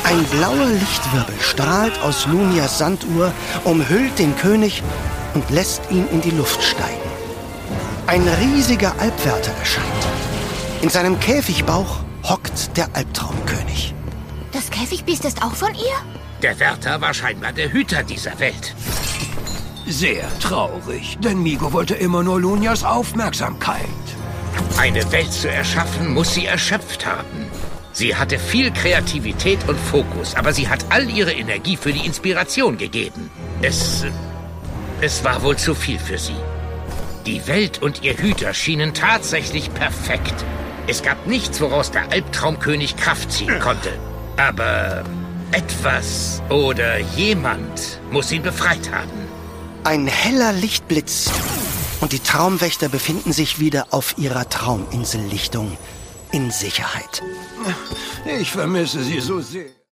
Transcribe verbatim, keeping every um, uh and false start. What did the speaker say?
Ein blauer Lichtwirbel strahlt aus Lunias Sanduhr, umhüllt den König und lässt ihn in die Luft steigen. Ein riesiger Albwärter erscheint. In seinem Käfigbauch hockt der Albtraumkönig. Das Käfigbiest ist auch von ihr? Der Wärter war scheinbar der Hüter dieser Welt. Sehr traurig, denn Migo wollte immer nur Lunias Aufmerksamkeit. Eine Welt zu erschaffen, muss sie erschöpft haben. Sie hatte viel Kreativität und Fokus, aber sie hat all ihre Energie für die Inspiration gegeben. Es... es war wohl zu viel für sie. Die Welt und ihr Hüter schienen tatsächlich perfekt. Es gab nichts, woraus der Albtraumkönig Kraft ziehen konnte. Aber etwas oder jemand muss ihn befreit haben. Ein heller Lichtblitz und die Traumwächter befinden sich wieder auf ihrer Trauminsellichtung in Sicherheit. Ich vermisse sie so sehr.